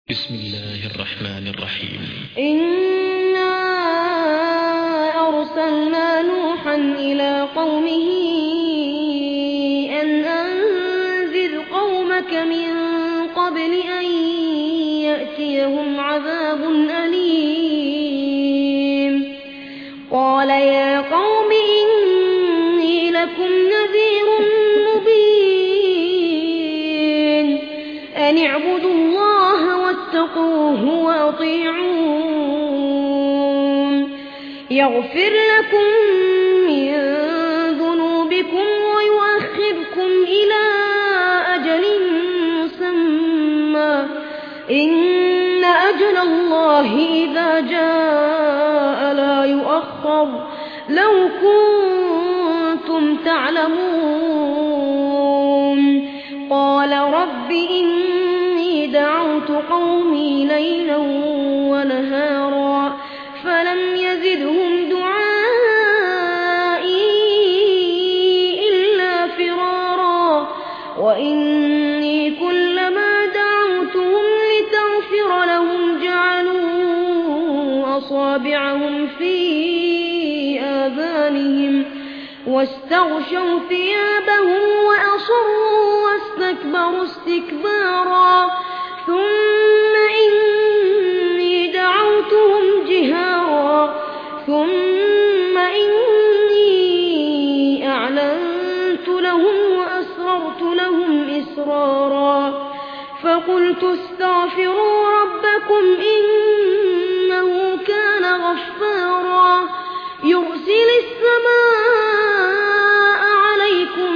بسم الله الرحمن الرحيم. إنا أرسلنا نوحا إلى قومه أن أنذر قومك من قبل أن يأتيهم عذاب أليم. قال يا قوم إني لكم نذير مبين أن اعبدوا الله واتقوه وأطيعون يغفر لكم من ذنوبكم ويؤخركم إلى أجل مسمى إن أجل الله إذا جاء لا يؤخر لو كنتم تعلمون. قال رب إني دعوت قومي ليلا ونهارا فلم يزدهم دعائي إلا فرارا وإني كلما دعوتهم لتغفر لهم جعلوا أصابعهم في آذانهم واستغشوا ثيابهم وأصروا واستكبروا استكبارا ثم إني دعوتهم جهارا ثم إني أعلنت لهم وأسررت لهم إسرارا فقلت استغفروا ربكم إنه كان غفارا يرسل السماء عليكم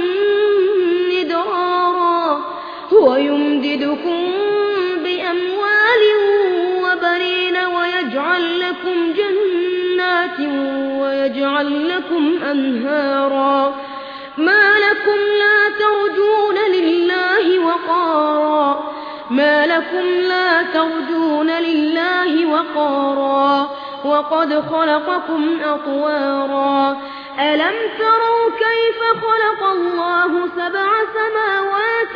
مدرارا ويمددكم بأموال وبنين ويجعل لكم جنات ويجعل لكم أنهارا ما لكم لا ترجون لله وقارا وقد خلقكم أطوارا ألم تروا كيف خلق الله 7 سماوات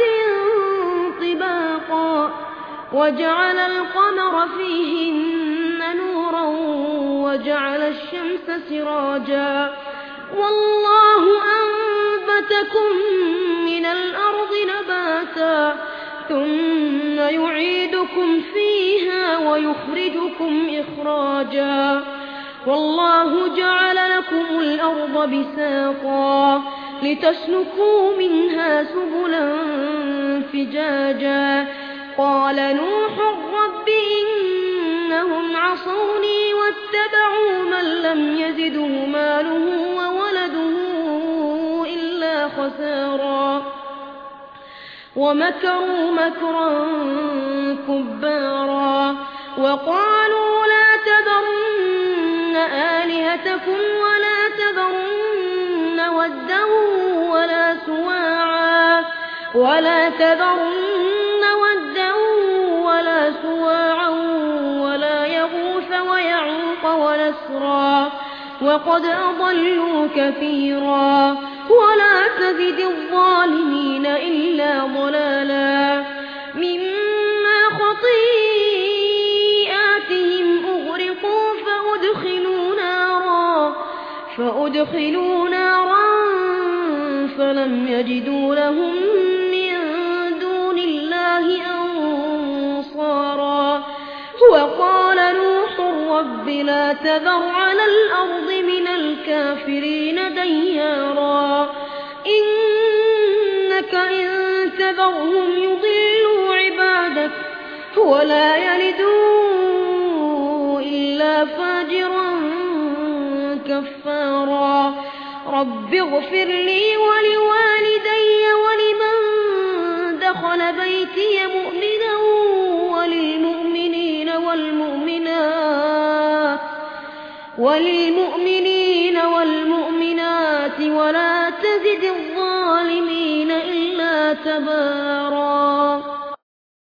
طباقا وجعل القمر فيهن نورا وجعل الشمس سراجا والله أنبتكم من الأرض نباتا ثم يعيدكم فيها ويخرجكم إخراجا والله جعل لكم الأرض بساطا لتسلكوا منها سبلا فجاجا قال نوح رب إنهم عصوني واتبعوا من لم يزده ماله وولده إلا خسارا ومكروا مكرا كبارا وقالوا لا تذرن آلهتكم ولا تذرن ودا ولا سواعا ولا يغوث ويعوق ونسرا وقد أضلوا كثيرا ولا تزد الظالمين إلا ضلالا مما خطيئاتهم أغرقوا فأدخلوا نارا فلم يجدوا لهم من دون الله أنصارا وقال نوح رب لا تذر على الأرض من الكافرين ديارا إنك إن تذرهم يضلوا عبادك ولا يلدوا إلا فاجرا كفارا رب اغفر لي ولوالدي ولمن دخل بيتي مؤمنا وللمؤمنين والمؤمنات ولا تزد الظالمين إلا تبارا.